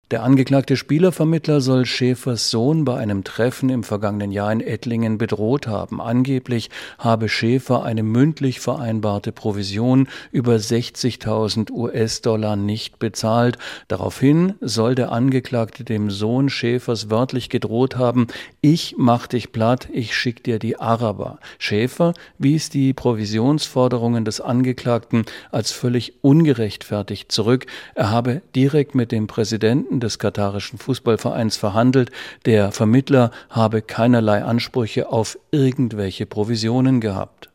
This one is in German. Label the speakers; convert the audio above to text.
Speaker 1: Der angeklagte Spielervermittler soll Schäfers Sohn bei einem Treffen im vergangenen Jahr in Ettlingen bedroht haben. Angeblich habe Schäfer eine mündlich vereinbarte Provision über 60.000 US-Dollar nicht bezahlt. Daraufhin soll der Angeklagte dem Sohn Schäfers wörtlich gedroht haben: Ich mach dich platt, ich schick dir die Araber. Schäfer wies die Provisionsforderungen des Angeklagten als völlig ungerechtfertigt zurück. Er habe direkt mit dem Präsidenten des katarischen Fußballvereins verhandelt. Der Vermittler habe keinerlei Ansprüche auf irgendwelche Provisionen gehabt.